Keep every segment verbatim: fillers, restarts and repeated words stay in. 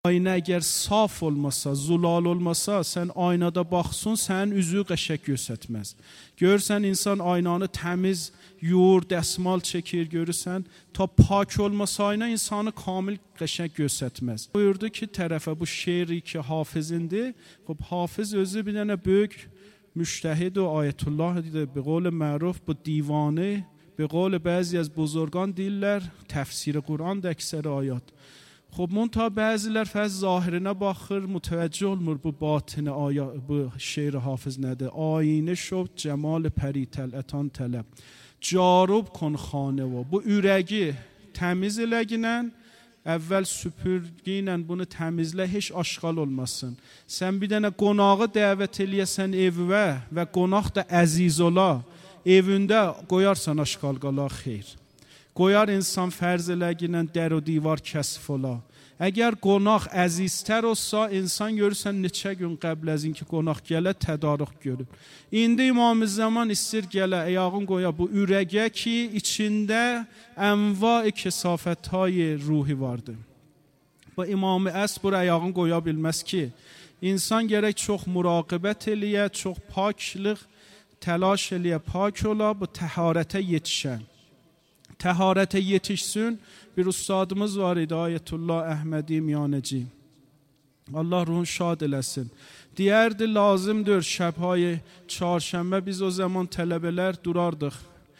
Aynə əgər saf olmasa, zulal olmasa, sən aynada baxsın, sənin üzü qəşəng göstərməz. Görürsən, insan aynanı təmiz, yuyur, dəsmal çəkir, görürsən, ta pak olmasa ayna insanı kamil qəşəng göstərməz. Buyurdu ki, tərəfə bu şeiri ki, Hafizindi, xub Hafiz özü bir dənə böyük müştəhid و ayetullah دیده. به قول معروف bu دیوانه، به قول بعضی از بزرگان deyirlər təfsir Quran da əksər ayat. خب منتها بعضیlər fəz zahirinə baxır, متوجه olmur bu batin ayat, bu şeir Hafiz nədir. Ayinə şov cemal peri təlatan tələb. Carub kon xanə و bu ürəgi təmiz eləginən, əvvəl süpürgü ilə bunu təmizlə, heç aşqal olmasın. Sən bir dənə qonağı dəvət eləyəsən evvə və qonaq da əziz ola, evində qoyarsan aşqal qala xeyr. Qoyar insan fərz eləginən dər و divar kəsf ola. Əgər qonaq əziztər olsa, insan görürsən neçə gün qəbl az inki qonaq gələ tədarük görür. İndi İmam Zaman istir gələ, ayağın qoya bu ürəgə ki, içində ənva kesafətهای ruhi vardır. Bu İmam Əsr bu ayağın qoya bilməz ki, insan gərək çox muraqibət eləyə, çox paklıq, təlaş eləyə, pak ola, bu təharətə yetişən. Təharətə yetişsin. Bir ustadımız var idi, Ayetullah Əhmədi Miyaneci. Allah ruhun şad eləsin. Deyərdi, lazımdır şəbhay çarşənbə biz o zaman tələbələr durardıq.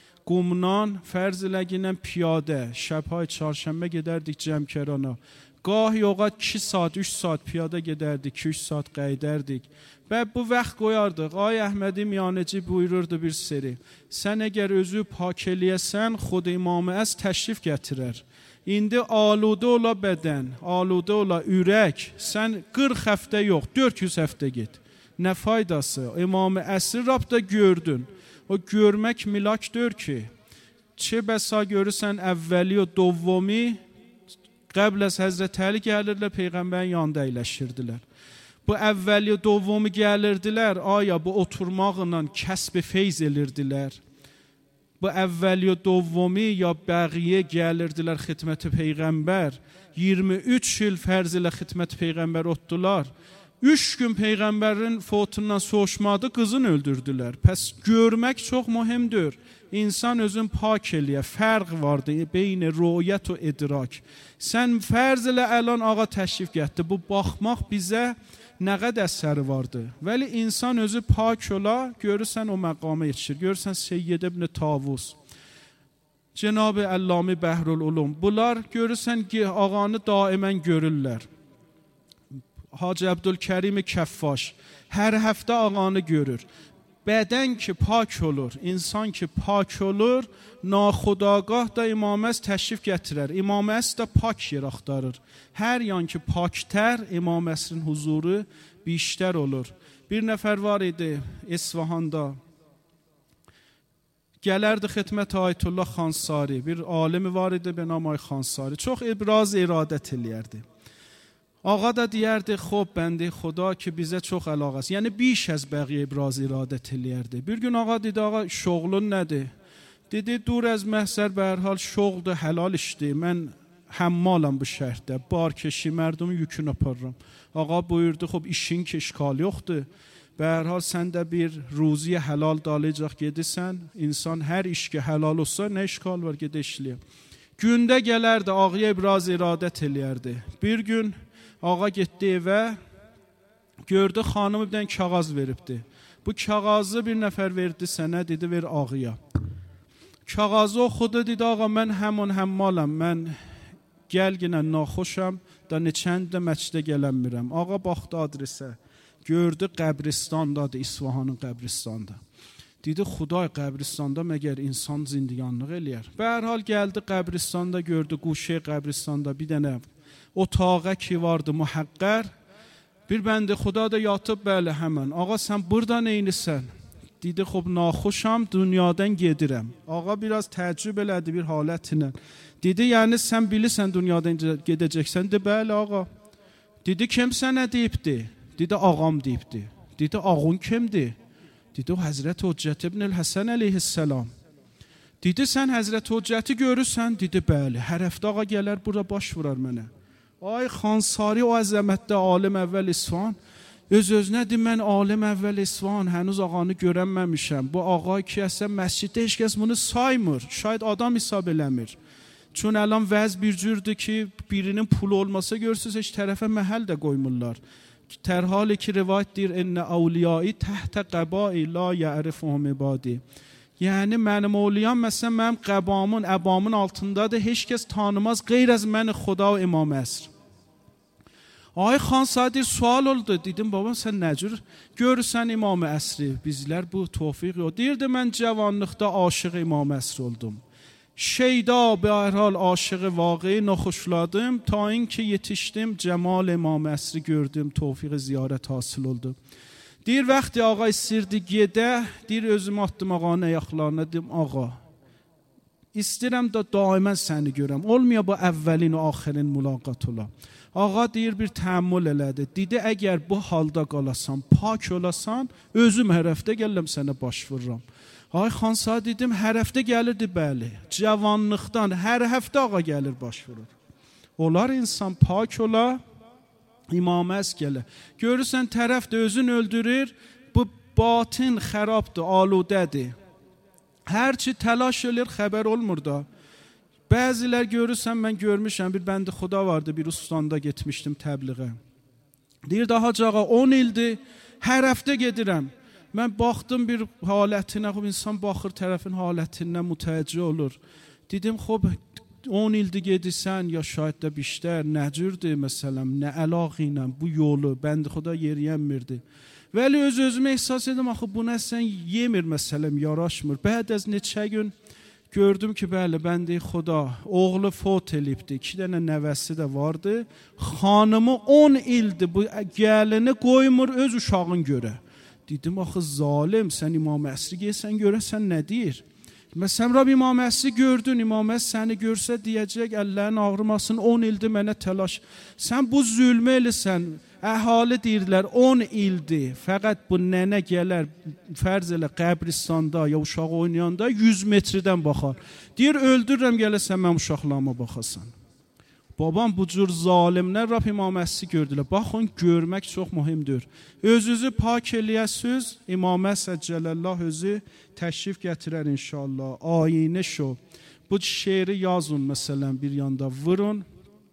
Qumdan fərz eləginən piyadə, şəbhay çarşənbə gedərdik Cəmkərana. Gah yoğat iki saat, üç saat piyada gedərdik, iki üç saat qəydərdik. Və bu vaxt qoyardıq. Ay Əhmədi Miyaneci buyururdu bir seri. Sən əgər özü pak eləyəsən, xud İmam Əz təşrif gətirər. İndi aludə ola bədən, aludə ola ürək, sən qırx həftə yox, dörd yüz həftə get. Nə faydası? İmam Əsr Rabda gördün. O görmək milakdır ki, çə bəsa görürsən əvvəli o dovvumi, qəbl az Həzrət Əli gəlirlər, Peyğəmbərin yanında əyləşirdilər. Bu əvvəli o dovvumi gəlirdilər, aya bu oturmaqla kəsb feyz edirdilər. Bu əvvəli o dovvumi ya bəqiyə gəlirdilər xidmət Peyğəmbər. iyirmi üç il fərz ilə xidmət Peyğəmbər otdular. üç gün Peyğəmbərin fotundan soğuşmadı, qızını öldürdülər. Pəs görmək çox mühümdür. İnsan özün pak eləyə, fərq vardır beyn rüyət və idrak. Sən fərz ilə əlan ağa təşrif getdi. Bu baxmaq bizə nə qədər əsəri vardır. Vəli insan özü pak ola, görürsən o məqama yetişir. Görürsən Seyyid ibn Tavus, Cenab-ı Əlləmi Bəhrülulum. Bunlar görürsən ki, ağanı daimən görürlər. Hacı Əbdülkərim Kəffaş hər həftə ağanı görür. Bədən ki pak olur, insan ki pak olur, naxudagah da İmam Əz təşrif gətirər. İmam Əz də pak yer axtarır. Hər yan ki paktər, İmam Əsrin huzuru biştər olur. Bir nəfər var idi İsfahanda. Gələrdi xidmət Ayətullah Xansari. Bir alimi var idi be namay Xansari. Çox ibraz iradət eləyərdi. Ağa da deyərdi, xob bəndi xuda ki bizə çox əlaqəsi. Yəni biş az bəqiyə ibraz iradət eləyərdi. Bir gün ağa dedi, ağa şoğlun nədir? Dedi, dur az məhsər bə hər hal şoğldur, həlal işdir. Mən həmmalam bu şəhərdə, bar keşi mərdumun yükünü aparıram. Ağa buyurdu, xob işin ki işgal yoxdur. Bə hər hal sən də bir ruziyə həlal dalayacaq gedirsən. İnsan hər iş ki həlal olsa nə işgal var gedə işləyə. Gündə gələrdi, ağaya ibraz iradət eləyərdi. Bir gün ağa getdi evə, gördü xanımı bir dənə kağız veribdi. Bu kağazı bir nəfər verdi sənə, dedi ver ağaya. Kağazı oxudu, dedi ağa mən həmon həmmalam, mən gəlginən naxoşam, da neçəndə məçdə gələnmirəm. Ağa baxdı adresə, gördü qəbristandadır, İsfahanın qəbristanda. Dedi xuday qəbristanda məgər insan zindiganlıq eləyər. Bə hər hal gəldi qəbristanda, gördü quşe qəbristanda bir dənə otağa ki vardı muhaqqər. Bir bəndə xuda da yatıb, bəli həmən. Ağa sən burada neynisən? Dedi xob naxoşam, dünyadan gedirəm. Ağa biraz təəccüb elədi bir halətlə. Dedi yəni sən bilirsən dünyadan gedəcəksən? Dedi bəli ağa. Dedi kim sənə deyibdi? Dedi ağam deyibdi. Dedi ağun kimdir? Dedi o Həzrət Hüccət ibn Həsən əleyhissalam. Dedi sən Həzrət Hüccəti görürsən? Dedi bəli. Hər həftə ağa gələr bura baş vurar mənə. Ay Xansari o əzəmətdə alim əvvəl İsfahan. Öz-özünə deyir, mən alim əvvəl İsfahan, hənuz ağanı görənməmişəm. Bu ağa ki, əsən məsciddə heç kəs bunu saymır. Şayad adam hesab eləmir. Çün əlan vəz bir cürdür ki, birinin pulu olmasa görürsünüz, heç tərəfə məhəl də qoymurlar. Tər hali ki, rivayət deyir, ennə avliyai təhtə qəbai la ya'rifuhum ibadi. Yəni, mənim oğliyam, məsələn, mənim qəbamın, əbamın altındadır, heç kəs tanımaz, qeyr az məni Xuda və İmam Əsr. Ay Xansari sual oldu, dedim, babam, sən nə cür görürsən İmam Əsri? Bizlər bu tövfiq yox. Deyirdi, mən cavanlıqda aşıq İmam Əsr oldum. Şeyda به هر حال aşığı واقعی نخوشladım ta اینکه yetişdim cemal İmam Əsri gördüm tevfik ziyarət hasil oldu. Deyir vaxtı ağa istirdi gedə, deyir özümü atdım ağanın ayaqlarına dedim ağa istirəm da daimən səni görəm. Olmuyor bu əvvəlin və axirin mülaqat ola. Ağa deyir bir təəmmül elədi. Dedi əgər bu halda qalasan, pak olasan, özüm hər həftə gələm sənə baş vururam. Ay Xansari dedim, hər həftə gəlirdi bəli. Cavanlıqdan hər həftə ağa gəlir baş vurur. Olar insan pak ola, İmam Əsr gələ. Görürsən tərəf də özün öldürür, bu batin xərabdır, aludədir. Hərçi təlaş edir, xəbər olmur da. Bəzilər görürsən, mən görmüşəm, bir bəndi Xuda vardı, bir ustandə getmişdim təbliğə. Deyir, daha cağa on ildir, hər həftə gedirəm. Mən baxdım bir halətinə, xub insan baxır tərəfin halətindən mütəəccüh olur. Dedim, xub on ildir gedirsən, ya şayid də biştər, nə cürdür məsələn, nə əlaqı ilə bu yolu, bəndi Xuda yeriyənmirdi. Vəli öz-özümə ehsas edim, axı buna sən yemir məsələm, yaraşmır. Bəd az neçə gün gördüm ki, bəli, bəndi Xuda, oğlu fot elibdi, iki dənə nəvəsi də vardı. Xanımı on ildir, bu gəlini qoymur öz uşağın görə. Dedim, axı zalim, sən İmam Əsri gəlsən görəsən nə deyir? Məsələn, Rab İmam Əsri gördün, İmam Əsri səni görsə deyəcək, əllərin ağrımasın, on ildir mənə təlaş. Sən bu zülmü eləsən, əhali deyirlər, on ildir, fəqət bu nənə gələr, fərz elə qəbristanda ya uşaq oynayanda yüz metrdən baxar. Deyir, öldürürəm gələsən, mən uşaqlarıma baxasan. Babam bu cür zalimlər Rab İmam Əsri gördülər. Baxın, görmək çox mühümdür. Özünüzü pak eləyəsiz, İmam Əsr Cələllah özü təşrif gətirər inşallah. Ayinə şo. Bu şeiri yazın məsələn bir yanda vurun.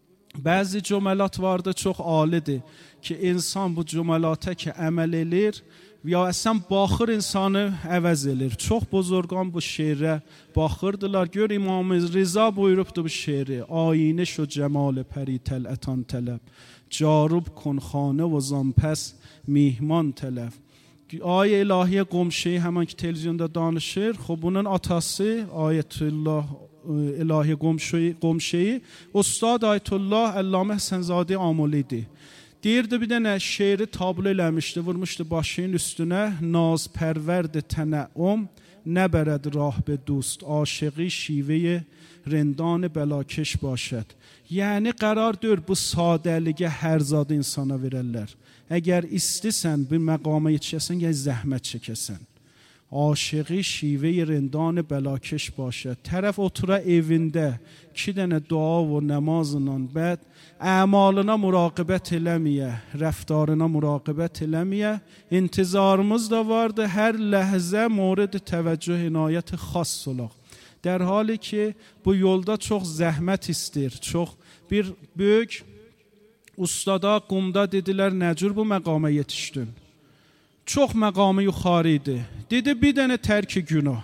Bəzi cüməlat vardı, çox alidir ki, insan bu cümelata ki əməl elir, ya əsən baxır insanı əvəz elir. Çox buzurgan bu şeirə baxırdılar. Gör İmam Rıza buyurubdu bu şeiri. Ayinə şo cəmal pəri tələtən tələb. Carub kün xanə və zanpəs mihman tələb. Ayə ilahiyə qomşeyi həmən ki televizyonda danışır. Xub bunun atası Ayətullah ilahiyə qomşeyi Ustad Ayətullah Əllamə Həsinzadə Amolidir. Deyirdi bir dənə şeiri tablo eləmişdi, vurmuşdu başının üstünə. Naz pərvərd tənəum, nəbərəd rahbe dost, aşıqi şivəyə rəndan bəlakeş başəd. Yəni qərar dör bu sadəliyə hər zadı insana verərlər. Əgər istisən bir məqama yetişəsən, gəl zəhmət çəkəsən. Aşıqi şivəyə rəndan bəlakeş başəd. Tərəf otura evində, iki dənə dua və namazla bəd, əmalına muraqibət eləməyə, rəftarına muraqibət eləməyə, intizarımız da vardı, hər ləhzə mورد təvəccüh inayət xas olaq. Dər hali ki, bu yolda çox zəhmət istir, çox bir böyük ustada, qumda dedilər, nəcür bu məqama yetişdin? Çox məqamı yuxarı idi. Dedi, bir dənə tərki günah.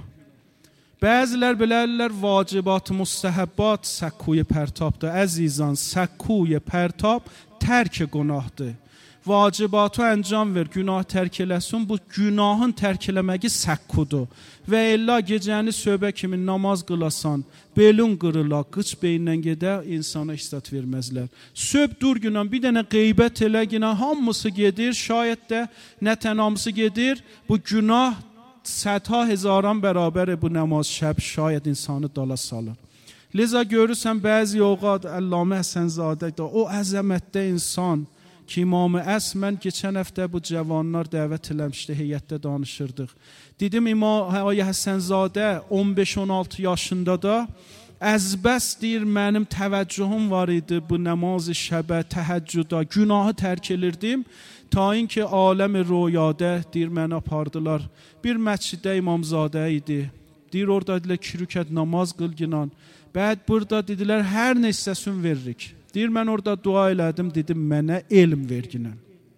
Bəzilər bilərlər, vacibat, müstəhəbbat səkkuy pərtabdır. Əzizan, səkkuy pərtab tərk günahdır. Vacibatı əncam ver, günah tərk eləsin. Bu günahın tərk eləməyi səkkudur. Və illa gecəni söhbə kimi namaz qılasan, belun qırıla, qıç beyindən gedə, insana istat verməzlər. Söhb dur günah, bir dənə qeybət elə günah, hamısı gedir, şayət də nətən hamısı gedir. Bu günah sədha hezaran bərabər bu namaz şəb şayət insanı dala salır. Liza görürsən, bəzi yoğad, Əllamə Həsinzadə da, o əzəmətdə insan, ki İmam Əsr, mən keçən həftə bu cavanlar dəvət eləmişdi, heyətdə danışırdıq. Dedim, İmam Həsinzadə on beş on altı yaşında da Əzbəs deyir, mənim təvəccühüm var idi bu namaz şəbə, təhəccüda, günahı tərk edirdim. Ta in ki aləm rüyada deyir, məni apardılar. Bir məsciddə İmamzadə idi. Deyir, orada dedilər, iki rükət namaz qılginan. Bəd burada dedilər, hər nə istəsin veririk. Deyir, mən orada dua elədim, dedim, mənə elm verginən.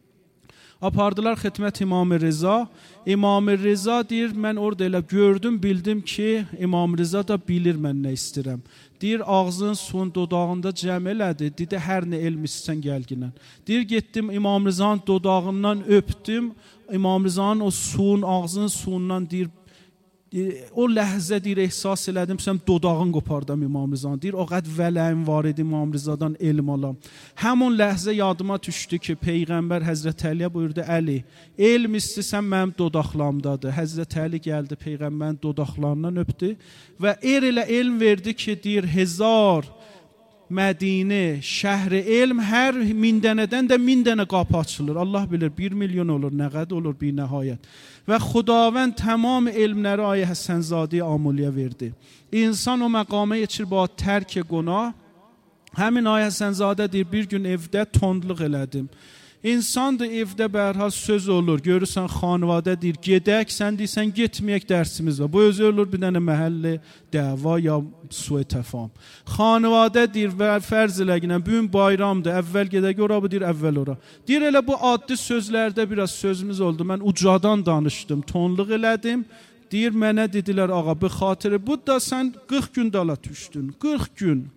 Apardılar xidmət İmam-ı Rıza. İmam-ı Rıza deyir, mən orada elə gördüm, bildim ki, İmam Rıza da bilir mən nə istəyirəm. Deyir, ağzının suyun dodağında cəm elədi. Dedi, hər nə elm istəsən gəlginən. Deyir, getdim İmam Rıza'nın dodağından öpdüm. İmam Rıza'nın o suyun, ağzının suyundan deyir, o ləhzə deyir, ehsas elədim, sən dodağın qopardım İmam Rıza'nın. Deyir, o qəd vələyim var idi İmam Rıza'dan elm alam. Həmin ləhzə yadıma düşdü ki, Peyğəmbər Həzrət Əliyə buyurdu, Əli, elm istəsən mənim dodaqlarımdadır. Həzrət Əli gəldi, Peyğəmbərin dodaqlarından öpdü və er elə elm verdi ki, deyir, hezar Mədinə, şəhri elm, hər min dənədən də min dənə qapı açılır. Allah bilir, bir milyon olur, nə qədər olur, bir nəhayət. Və Xudavənd tamam elmləri Ayə Həsənzadəyə Amuliyə verdi. İnsan o məqama yetişir, ba tərk günah. Həmin Ayə Həsənzadə deyir, bir gün evdə tondluq elədim. İnsan da evdə bərhal söz olur. Görürsən xanvadə deyir, gedək, sən deyirsən, getməyək dərsimiz var. Bu özü olur bir dənə məhəlli dəva ya su təfam. Xanvadə deyir, fərz eləginən, bugün bayramdır, əvvəl gedək ora, bu deyir, əvvəl ora. Deyir, elə bu addi sözlərdə biraz sözümüz oldu. Mən ucadan danışdım, tonluq elədim. Deyir, mənə dedilər, ağa, bu xatırı, bu da sən qırx gün dala düşdün, qırx gün.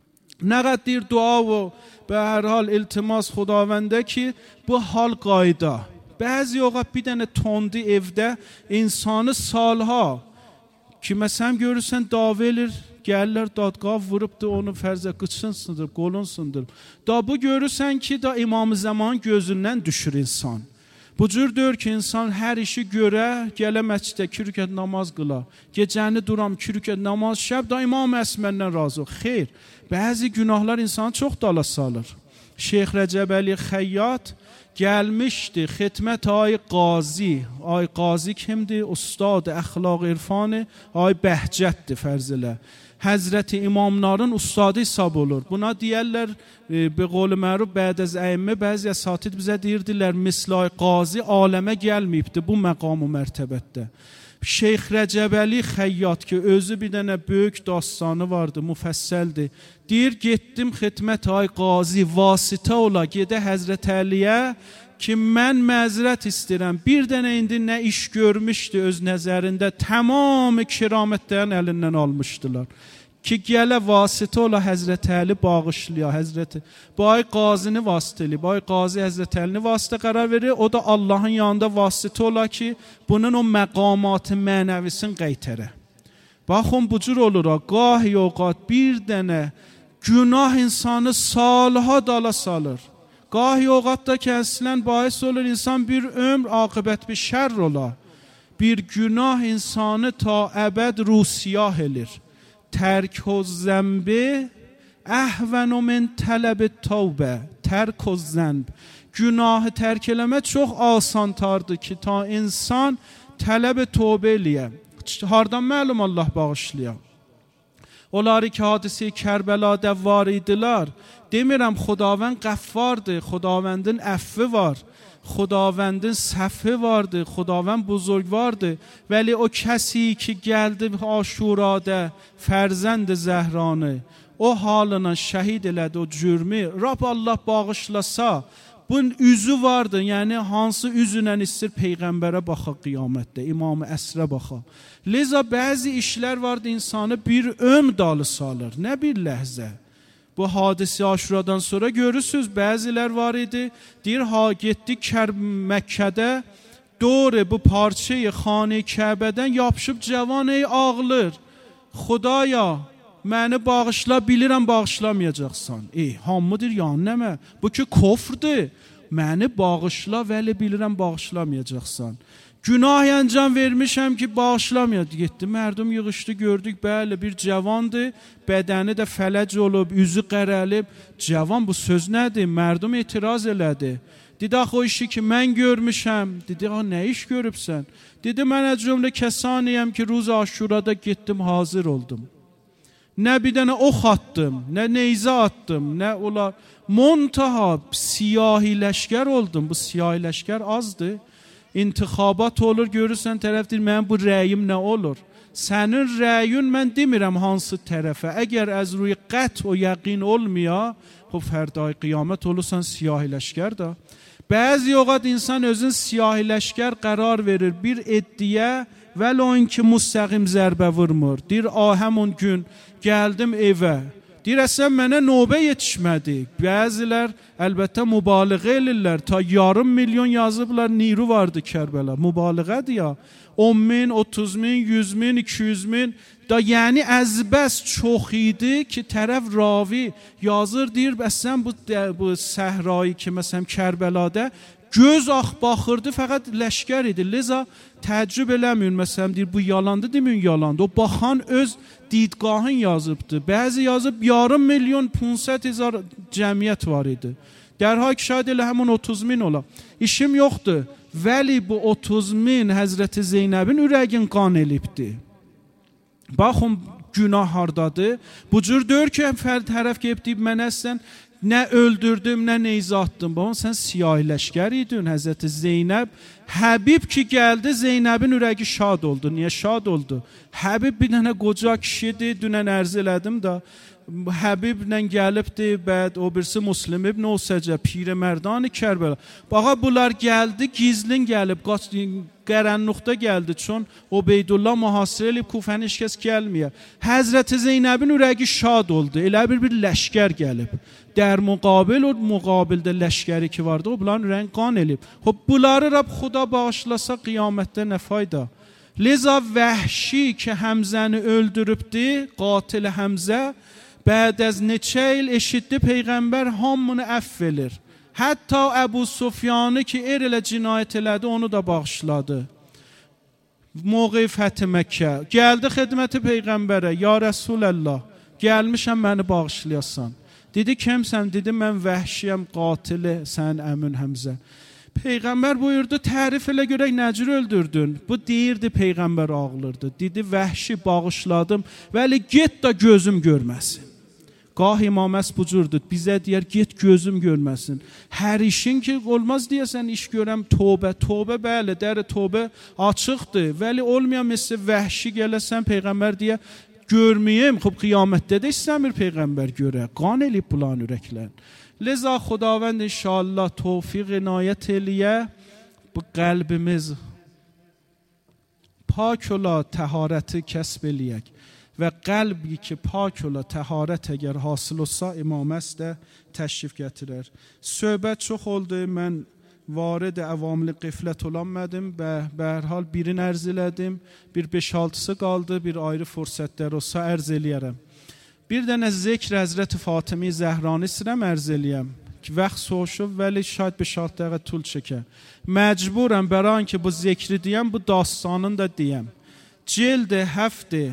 Nə qədər dua və به هر حال التماس خداونده ki bu hal qayda. Bəzi yox bir dənə tondi evdə insanı salha ki məsələn görürsən dava edir, gəlirlər dadqav vurubdu onu fərzə qıçın sındır, qolun sındır. Da bu görürsən ki da İmam-ı Zaman gözündən düşür insan. Bu cürdür ki insan hər işi görə gələ məscidə iki rükət namaz qıla. Gecəni duram iki rükət namaz şəb da İmam Əsməndən razı. Xeyr. Bəzi günahlar insanı çox dala salır. Şeyx Rəcəbəli Xəyyat gəlmişdi xidmət ay qazi. Ay qazi kimdir? Ustad əxlaq irfanı ay Bəhcətdir fərz elə. Həzrəti imamların ustadı hesab olur. Buna deyərlər, e, be qol məruf bəd az əimmə bəzi əsatid bizə deyirdilər, mislay qazi aləmə gəlməyibdi bu məqam və mərtəbətdə. Şeyx Rəcəbəli Xəyyat ki özü bir dənə böyük dastanı vardı, müfəssəldir. Deyir, getdim xidmət ay qazi vasitə ola gedə Həzrət Əliyə ki mən məzrət istəyirəm. Bir dənə indi nə iş görmüşdü öz nəzərində, tamamı kiramətlərin əlindən almışdılar. Ki gələ vasitə ola Həzrət Əli bağışlaya, Həzrət Bay qazini vasitəli, Bay qazi Həzrət Əlini vasitə qərar verir, o da Allahın yanında vasitə ola ki bunun o məqamatı mənəvisin qaytarə. Baxın bu cür olur, qah yoqat bir dənə günah insanı salha dala salır. Qah yoqatda ki əslən bahis olur insan bir ömr aqibət bir şər ola. Bir günah insanı ta əbəd rusiyah elir. Tərk o zəmbi əhvən o min tələb tövbə. Tərk o zəmb. Günahı tərk eləmə çox asantardır ki ta insan tələb tövbə eləyə. Hardan məlum Allah bağışlaya. Onları ki hadisi Kərbəlada var idilər. Demirəm Xudavənd qəffardır, Xudavəndin əfvi var. Xudavəndin səfi vardı, Xudavənd buzurgvardı. Vəli o kəsi ki gəldi Aşurada fərzənd Zəhranı, o halına şəhid elədi o cürmü, Rab Allah bağışlasa, bunun üzü vardı, yəni hansı üzünə istəyir Peyğəmbərə baxa qiyamətdə, İmam-ı Əsrə baxa. Liza bəzi işlər vardı insanı bir ömr dalı salır, nə bir ləhzə. Bu hadisi Aşuradan sonra görürsünüz, bəzilər var idi. Deyir, ha getdik Məkkədə, doğru bu parçayı xanə Kəbədən yapışıb cavan ey ağlır. Xudaya, məni bağışla, bilirəm bağışlamayacaqsan. Ey, hamıdır yan nəmə? Bu ki kofrdur. Məni bağışla, vəli bilirəm bağışlamayacaqsan. Günah əncam vermişəm ki bağışlamıyor. Getdi, mərdum yığışdı, gördük, bəli bir cavandır, bədəni də fələc olub, üzü qərəlib. Cavan bu söz nədir? Mərdum etiraz elədi. Dedi, axı o işi ki mən görmüşəm. Dedi, axı nə iş görübsən? Dedi, mən cümlə kəsaniyəm ki ruz Aşurada getdim, hazır oldum. Nə bir dənə ox atdım, nə neyzə atdım, nə olar. Montaha siyahi ləşkər oldum. Bu siyahi ləşkər azdır. İntixabat olur, görürsən tərəf deyir, mənim bu rəyim nə olur? Sənin rəyin mən demirəm hansı tərəfə. Əgər az ruy qət o yəqin olmaya, xub fərdای qiyamət olursan siyahi ləşkər da. Bəzi oqat insan özün siyahi ləşkər qərar verir bir eddiyə, vəli o ki müstəqim zərbə vurmur. Deyir, həmin gün gəldim evə. Deyir, əsən mənə növbə yetişmədi. Bəzilər əlbəttə mübaliğə elirlər. Ta yarım milyon yazıblar, niru vardı Kərbəla. Mübaliğədir ya. on min, otuz min, yüz min, iki yüz min. Da yəni əzbəs çox idi ki, tərəf ravi yazır, deyir, əsən bu, bu səhrayı ki, məsələn Kərbəlada göz ax baxırdı, fəqət ləşkər idi. Liza təəccüb eləməyin, məsələn, deyir, bu yalandı, deməyin yalandı. O baxan öz didgahın yazıbdı. Bəzi yazıb yarım milyon, پانصد هزار cəmiyyət var idi. Dərhal ki, şaید elə həmin otuz min ola. İşim yoxdur. Vəli bu otuz min Həzrəti Zeynəbin ürəgin qan elibdi. Baxın, günah hardadır. Bu cür dör ki, fərd tərəf gəlib deyib, mən əslən nə öldürdüm, nə neyzə atdım. Baxın, sən siyahi ləşkər idin, Həzrəti Zeynəb. Həbib ki gəldi, Zeynəbin ürəgi şad oldu. Niyə şad oldu? Həbib bir dənə qoca kişidir, dünən ərz elədim da. Həbiblə gəlibdi, bəd o birisi Müslim ibn Usəcə, piri mərdan Kərbəla. Baxa, bunlar gəldi, gizlin gəlib, qərənluqda gəldi, çün Ubeydullah mühasirə elib, Kufəni heç kəs gəlməyə. Həzrəti Zeynəbin ürəgi şad oldu, elə bir bir ləşkər gəlib. Dər müqabil, o müqabildə ləşkəri ki vardı, o bunların ürəyin qan elib. Hop, bunları Rab xuda bağışlasa qiyamətdə nə fayda? Liza vəhşi ki Həmzəni öldürübdi, qatil Həmzə, bəd az neçə il eşitdi Peyğəmbər hamını əff edir. Hətta Əbu Sufyanı ki er elə cinayət elədi, onu da bağışladı. Moğay Fəthi Məkkə. Gəldi xidməti Peyğəmbərə, ya Rəsuləllah, gəlmişəm məni bağışlayasan. Dedi, kimsən? Dedi, mən vəhşiyəm, qatili, sən əmin Həmzə. Peyğəmbər buyurdu, tərif elə görək nəcür öldürdün? Bu deyirdi, Peyğəmbər ağlırdı. Dedi, vəhşi bağışladım, vəli get da gözüm görməsin. Qah imaməs bu cürdür, bizə deyər, get gözüm görməsin. Hər işin ki, olmaz deyəsən, iş görəm, tövbə, tövbə bəli, dəri tövbə açıqdır. Vəli olmayan məsələ vəhşi gələsən, Peyğəmbər deyə, görməyim, xub qiyamətdə də istəmir Peyğəmbər görə. Qan elib bulan ürəklər. Liza Xudavənd inşallah tövfiq inayət eləyə, bu qəlbimiz pak ola, təharəti kəsb eləyək. Və qəlbi ki pak ola, təharət əgər hasıl olsa, imaməs də təşrif gətirər. Söhbət çox oldu, mən varid əvamlı qiflət olanmədim və bərhal birini ərz elədim, bir beş altısı qaldı, bir ayrı fürsətlər olsa ərz eləyərəm. Bir dənə zikr Həzrəti Fatimi Zəhrani istəyirəm ərz eləyəm ki, vaxt soğuşub, vəli şaید beş altı dəqiqə tul çəkə. Məcburəm bəran ki, bu zikri deyəm, bu dastanını da deyəm. Cild həfti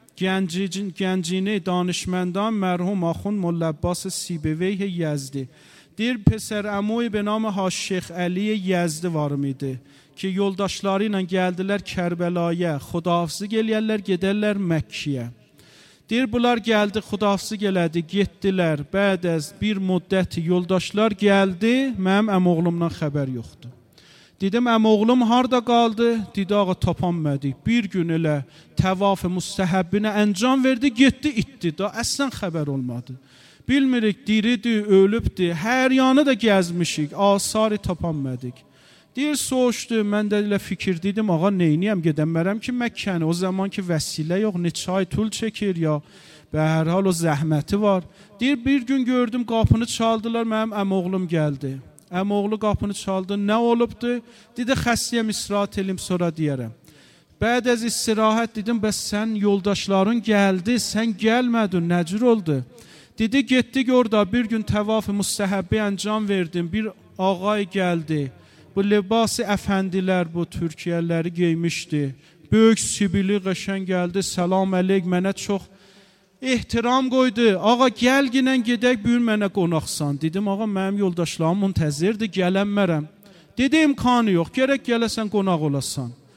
gəncini danışməndan mərhum Axund Molla Abbas Sibeveyh Yezdi. Deyir, pəsər əmoy be namı Haş Şeyx Əli Yezdi varım idi ki, yoldaşları ilə gəldilər Kərbəlaya, xudahafızı gələyərlər, gedərlər Məkkiyə. Deyir, bunlar gəldi, xudahafızı gələdi, getdilər. Bəd əz bir müddət yoldaşlar gəldi, mənim əmoğlumdan xəbər yoxdur. Dedim, əmoğlum harda qaldı? Dedi, ağa tapanmədik. Bir gün elə təvaf-ı müstəhəbbinə əncam verdi, getdi, itdi. Da əslən xəbər olmadı. Bilmirik, diridir, ölübdür. Hər yanı da gəzmişik, asarı tapanmədik. Deyir, soğuşdu, mən də elə fikir dedim, ağa neyniyəm, gedəmərəm ki Məkkəni. O zaman ki vəsilə yox, neçə ay tul çəkir ya. Və hər hal o zəhməti var. Deyir, bir gün gördüm, qapını çaldılar, mənim əmoğlum gəldi. Əmoğlu qapını çaldı, nə olubdu? Dedi, xəstiyəm, istirahət elim, sonra deyərəm. Bəd əz istirahət dedim, bəs sən yoldaşların gəldi, sən gəlmədin, nəcür oldu? Dedi, getdik orada, bir gün təvaf-ı müstəhəbbi əncam verdim, bir ağay gəldi. Bu libası əfəndilər, bu Türkiyələri geymişdi. Böyük sibili qəşən gəldi, salam əleyk, mənə çox ehtiram qoydu. Ağa, gəl ginən gedək, buyur mənə qonaqsan. Dedim, ağa, mənim yoldaşlarım müntəzirdir, gələnmərəm. Dedi, imkanı yox, gərək gələsən qonaq olasan.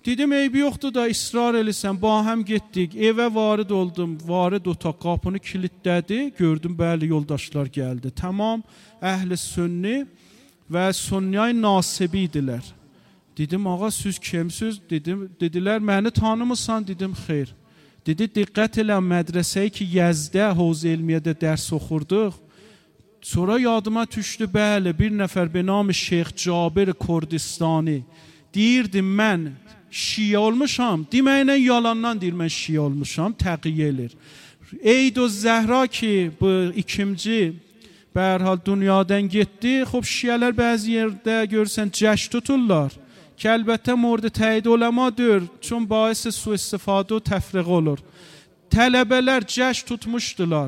Dedim eybi yoxdur da ısrar eləsən, ba həm getdik, evə varid oldum, varid otaq qapını kilitlədi, gördüm bəli yoldaşlar gəldi. Tamam, əhl-i sünni və sünniyay nasibi idilər. Dedim ağa siz kimsiz? Dedim, dedilər məni tanımırsan? Dedim xeyr. Dedi diqqət elə mədrəsəyi ki Yəzdə, Hovz Elmiyyədə dərs oxurduq. Sonra yadıma düşdü bəli bir nəfər be nam Şeyx Cabir Kurdistani. Deyirdim mən Şiə olmuşam, deməklə yalandan deyir mən Şiə olmuşam, təqiyyə elir. Eid o Zəhra ki bu ikinci به هر حال dünyadan getdi. Xop şiələr bəzi yerdə görsən cəş tuturlar. Ki əlbəttə mورد təyid olamadır. Çün baisi sui-istifadə و təfriq olur. Tələbələr cəş tutmuşdular.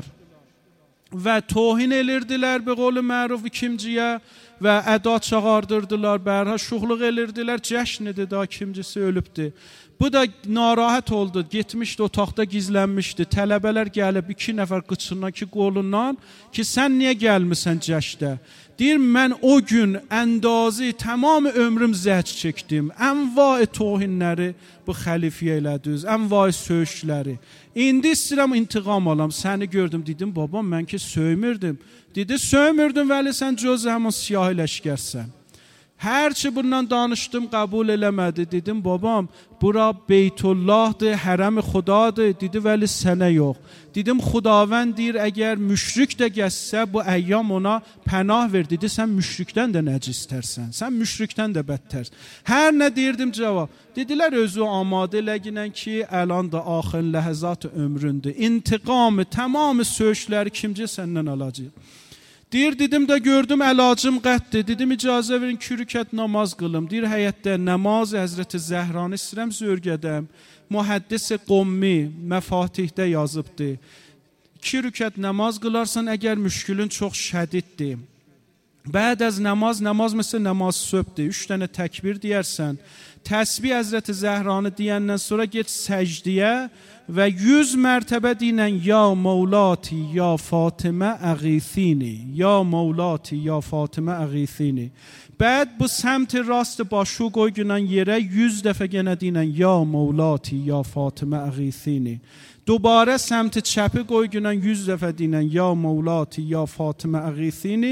Və tohin elirdilər be qolu məruf ikinciyə və əda çağırdırdılar. Bərha şuxluq elirdilər. Cəşn idi da ikincisi ölübdü. Bu da narahat oldu. Getmişdi otaqda gizlənmişdi. Tələbələr gəlib iki nəfər qıçından ki qolundan ki sən niyə gəlmisən cəşdə? Deyir mən o gün əndazı tamam ömrüm zəhc çəkdim. Ənva tohinləri bu xəlifə elədiniz. Ənva söyüşləri. İndi istəyirəm intiqam alam. Səni gördüm dedim babam mən ki söymürdüm. Dedi söymürdün vəli sən cöz həmin siyah leşkərsən. Hərçi bundan danışdım qəbul eləmədi. Dedim babam bura Beytullahdır, hərəm xudadır. Dedi vəli sənə yox. Dedim xudavənd deyir əgər müşrik də gəzsə bu əyyam ona pənah ver. Dedi sən müşrikdən də nəcislərsən. Sən müşrikdən də bədtərsən. Hər nə deyirdim cavab. Dedilər özü amadə eləginən ki əlan da axın ləhəzat ömründür. İntiqamı tamamı söyüşləri kimcə səndən alacaq. Deyir dedim də gördüm əlacım qətdir. Dedim icazə verin iki rükət namaz qılım. Deyir həyətdə namaz Həzrəti Zəhranı istəyirəm zörgədəm. Muhaddis Qommi məfatihdə yazıbdı. İki rükət namaz qılarsan əgər müşkülün çox şədiddir. Bəd az namaz, namaz məsəl namaz söbdür. Üç dənə təkbir deyərsən. Təsbih Həzrəti Zəhranı deyəndən sonra geç səcdiyə və yüz mərtəbə deyinən ya Mevlati, ya Fatimə əğithini, ya Mevlati, ya Fatimə əğithini. Bəd bu səmt rast başu qoy günən yerə yüz dəfə genə deyinən ya Mevlati, ya Fatimə əğithini. Dubarə səmt çəpi qoy günən yüz dəfə deyinən ya Mevlati, ya Fatimə əğithini.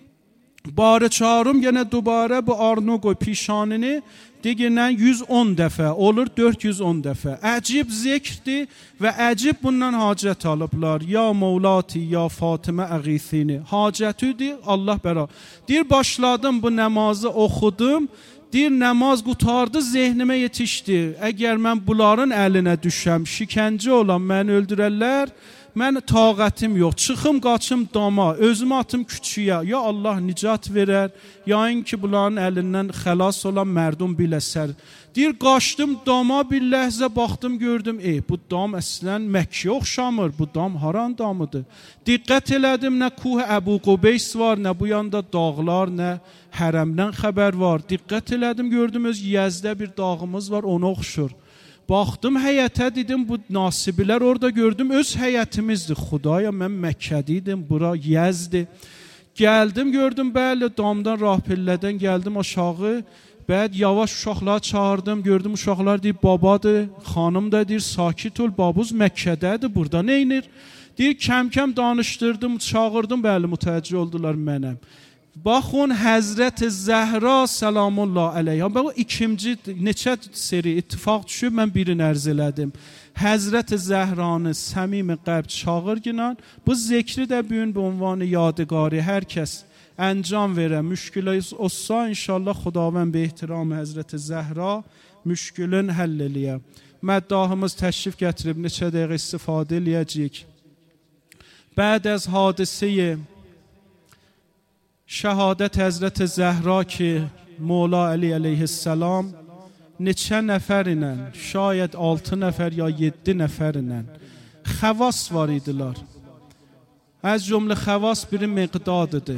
Barı çağırım yenə dubarə bu arnu qoy pişanini digərdən yüz on dəfə olur dörd yüz on dəfə. Əcib zikrdir və əcib bundan hacət alıblar. Ya Mevlati, ya Fatimə əğithini. Hacətidir Allah bəra. Deyir başladım bu namazı oxudum. Deyir namaz qutardı zehnimə yetişdi. Əgər mən bunların əlinə düşəm, şikəncə olam, məni öldürərlər. Mən taqətim yox, çıxım qaçım dama, özümü atım küçüyə, ya Allah nicat verər, ya inki bunların əlindən xəlas olan mərdum biləsər. Deyir, qaçdım dama, bir ləhzə baxdım, gördüm, ey, bu dam əslən Məkkəyə oxşamır, bu dam haran damıdır. Diqqət elədim, nə kuh Əbu Qubeys var, nə bu yanda dağlar, nə hərəmdən xəbər var. Diqqət elədim, gördüm, öz Yəzdə bir dağımız var, ona oxşur. Baxdım həyətə dedim bu nasibilər orada gördüm öz həyətimizdir. Xudaya mən Məkkədiydim, bura Yəzdir. Gəldim gördüm bəli damdan rahpillədən gəldim aşağı. Bəd yavaş uşaqlar çağırdım, gördüm uşaqlar deyir babadır, xanım da deyir sakit ol, babuz Məkkədədir, burada neynir? Deyir kəm-kəm danışdırdım, çağırdım, bəli mütəəccüb oldular mənəm. Baxın Həzrət Zəhra salamullah əleyhə. Bu ikinci neçə seri ittifaq düşüb mən birini ərz elədim. Həzrət Zəhranı səmimi qəlb çağırgınan bu zikri də bugün bu ünvanı yadigarı hər kəs əncam verə. Müşkülə olsa inşallah Xudavənd be ehtiram Həzrət Zəhra müşkülün həll eləyə. Məddahımız təşrif gətirib neçə dəqiqə istifadə eləyəcəyik. Bəd az hadisəyə şəhadət Həzrət Zəhra ki Mola Əli əleyhissalam neçə nəfər ilə, şayət altı nəfər ya yeddi nəfər ilə xəvas var idilər. Az cümlə xəvas biri Miqdadıdır,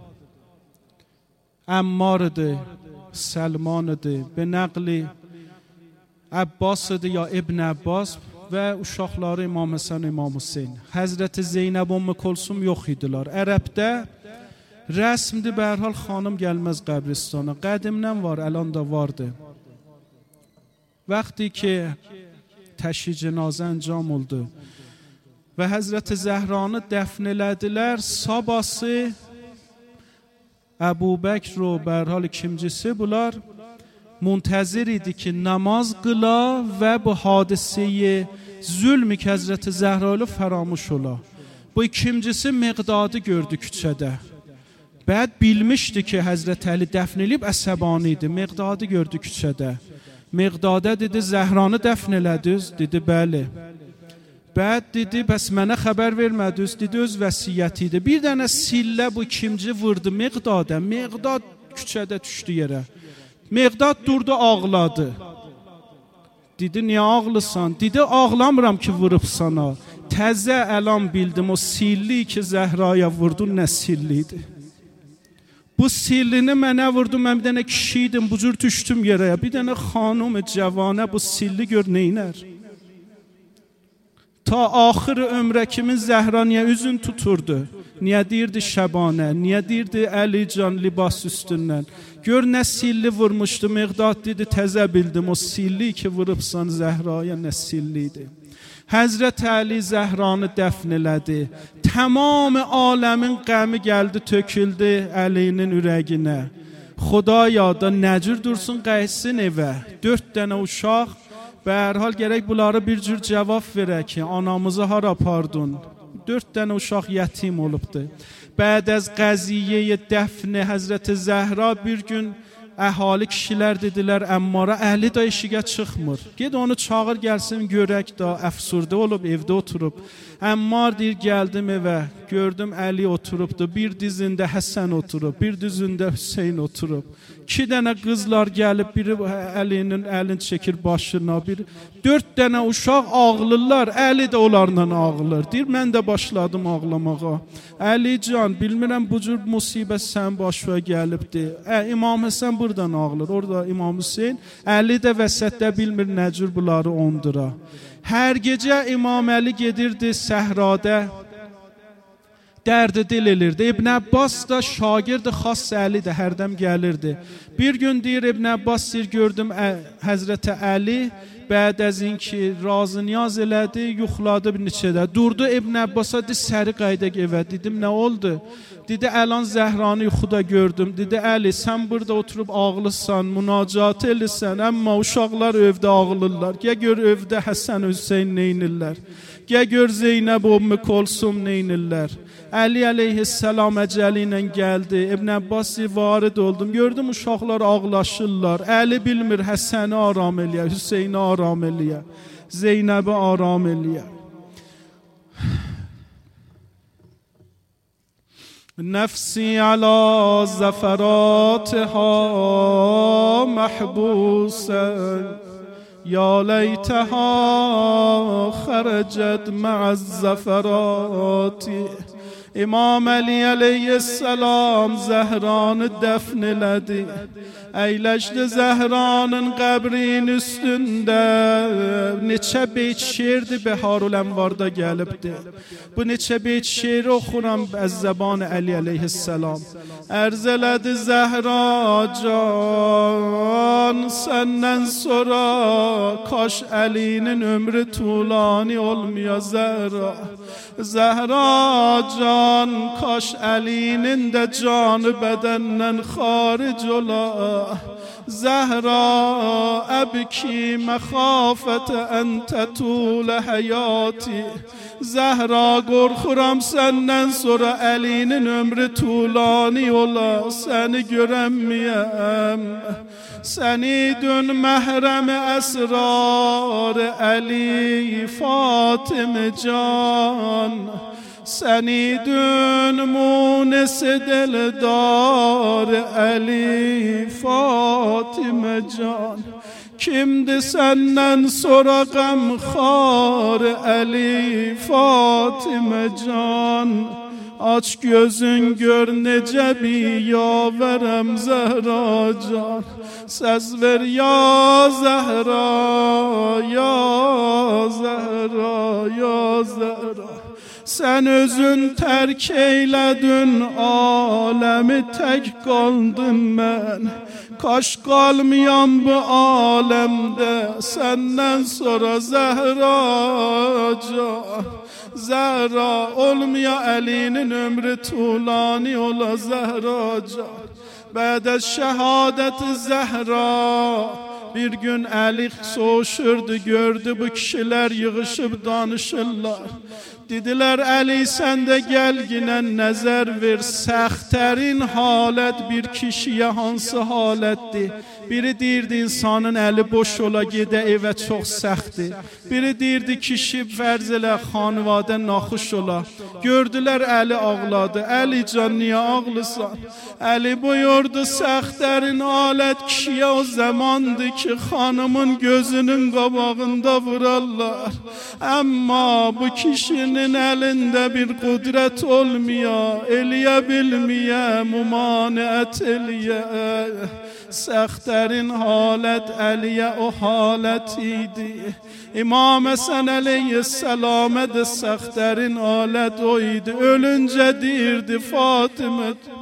Əmmarıdır, Səlmanıdır, be nəqli Əbbasıdır ya İbn Əbbas və uşaqları İmam Həsən, İmam Hüseyin. Həzrət Zeynəb Ümmü Kulsum yox idilər. Ərəbdə rəsmdir, bərhal xanım gəlməz qəbristana. Qədimdən var, əlan da vardı. وقتی که təşyi cenazə اncam oldu və Həzrəti Zəhranı dəfn elədilər, sabahsı Əbu Bəkr و به هر حال ikincisi bunlar muntəzir idi ki namaz qıla və bu hadisəyi zulmü ki Həzrəti Zəhra ilə faramuş ola. Bu ikincisi Miqdadı gördü küçədə. Bəd bilmişdi ki Həzrət Əli dəfn edib əsəbani idi. Miqdadı gördü küçədə. Miqdadə dedi Zəhranı dəfn elədiniz? Dedi bəli. Bəd dedi bəs mənə xəbər vermədiniz? Dedi öz vəsiyyəti idi. Bir dənə sillə bu ikinci vurdu Miqdadə. Miqdad küçədə düşdü yerə. Miqdad durdu ağladı. Dedi niyə ağlısan? Dedi ağlamıram ki vurub sana. Təzə əlam bildim o silli ki Zəhraya vurdu nə silli idi. Bu sillini mənə vurdu, mən bir dənə kişi idim, bu cür düşdüm yerə. Bir dənə xanım cavanə bu silli gör neynər. Ta axır ömrə kimin Zəhra niyə üzün tuturdu? Niyə deyirdi Şəbanə? Niyə deyirdi Əlican libas üstündən? Gör nə silli vurmuşdu. Miqdad dedi təzə bildim o silli ki vurubsan Zəhraya nə silli idi. Həzrət Əli Zəhranı dəfn elədi. Tamam aləmin qəmi gəldi, töküldü Əlinin ürəyinə. Xudaya da nəcür dursun qayıtsın evə. Dörd dənə uşaq və hər hal gərək bunları bir cür cavab verək ki, anamızı hara apardın? Dörd dənə uşaq yetim olubdu. Bəd az qəziyyə dəfni Həzrəti Zəhra bir gün əhali kişilər dedilər Əmmara Əli də eşiyə çıxmır. Ged onu çağır gəlsin görək da əfsurdə olub evdə oturub. Əmmar deyir gəldim evə, gördüm Əli oturubdu. Bir dizində Həsən oturub, bir dizində Hüseyin oturub. İki dənə qızlar gəlib, biri Əlinin əlini çəkir başına, bir dörd dənə uşaq ağlırlar, Əli də onlarla ağlır. Deyir mən də başladım ağlamağa. Əli can, bilmirəm bu cür musibət sən başına gəlibdi. Ə, İmam Həsən buradan ağlır, orada İmam Hüseyin. Əli də vəsətdə bilmir nə cür bunları ondura. Hər gecə İmam Əli gedirdi səhradə, dərdi dil elirdi. İbn Abbas da şagirdi xas Əli də hərdəm gəlirdi. Bir gün deyir İbn Abbas deyir gördüm Həzrəti Əli bəd az in ki razı niyaz elədi, yuxladı bir neçədə. Durdu İbn Abbasa dedi səri qayda evə. Dedim nə oldu? Dedi Əlan Zəhranı yuxuda gördüm. Dedi Əli sən burada oturub ağlısan, münacat elisən, amma uşaqlar evdə ağlırlar. Gəl gör evdə Həsən Hüseyin neynirlər. Gəl gör Zeynəb Ümmü Kulsum neynirlər. Əli əleyhissalam əcəli ilə gəldi. İbn Abbas varid oldum. Gördüm uşaqlar ağlaşırlar. Əli bilmir Həsəni aram eləyə, Hüseyni aram eləyə, Zeynəbi aram eləyə. نفسی علی زفراتها محبوسه یا لیتها خرجت مع الزفرات. İmam Ali aleyhisselam Zəhranı dəfn elədi. Əyləşdi Zəhranın qəbrin üstündə. Neçə beyt şeirdi Beharul Envarda gəlibdi. Bu neçə beyt şeiri oxuram az zəban Ali aleyhisselam. Ərz elədi Zəhra can səndən sonra kaş Əlinin ömrü tulani olmuyor Zəhra. Zəhra can kaş Əlinin də canı bədəndən xaric ola. Zəhra əbki məxafət ən tətul həyati. Zəhra qorxuram səndən sonra Əlinin ömrü tulani ola. Səni görəmmiyəm, səni dün məhrəm əsrar Əli Fatimə can. Səni dün munis dildar Əli Fatimə can. Kimdi səndən sonra qəmxar Əli Fatimə can. Aç gözün gör necə bir yavərəm Zəhra can. Səz ver ya Zəhra, ya Zəhra, ya Zəhra. Sən özün tərk eylədin aləmi, tək qaldım mən. Kaş qalmayam bu aləmdə səndən sonra Zəhracan. Zəhra olmaya Əlinin ömrü tulani ola Zəhracan. Bədə şəhadət Zəhra bir gün Əli soğuşurdu, gördü bu kişilər yığışıb danışırlar. Dedilər Əli sən də gəl ginə nəzər ver, səxtərin halət bir kişiyə hansı halətdir? Biri deyirdi insanın əli boş ola gedə evə çox səxtdir. Biri deyirdi kişi fərz elə xanvadə naxuş ola. Gördülər Əli ağladı. Əli can niyə ağlısan? Əli buyurdu səxtərin halət kişiyə o zamandır ki xanımın gözünün qabağında vurarlar. Amma bu kişinin əlində bir qudrət olmaya, eləyə bilməyə, mümanət eləyə. Səxtərin halət Əliyə o halət idi. İmam Həsən əleyhissalamə də səxtərin halət o idi. Ölüncə deyirdi Fatimə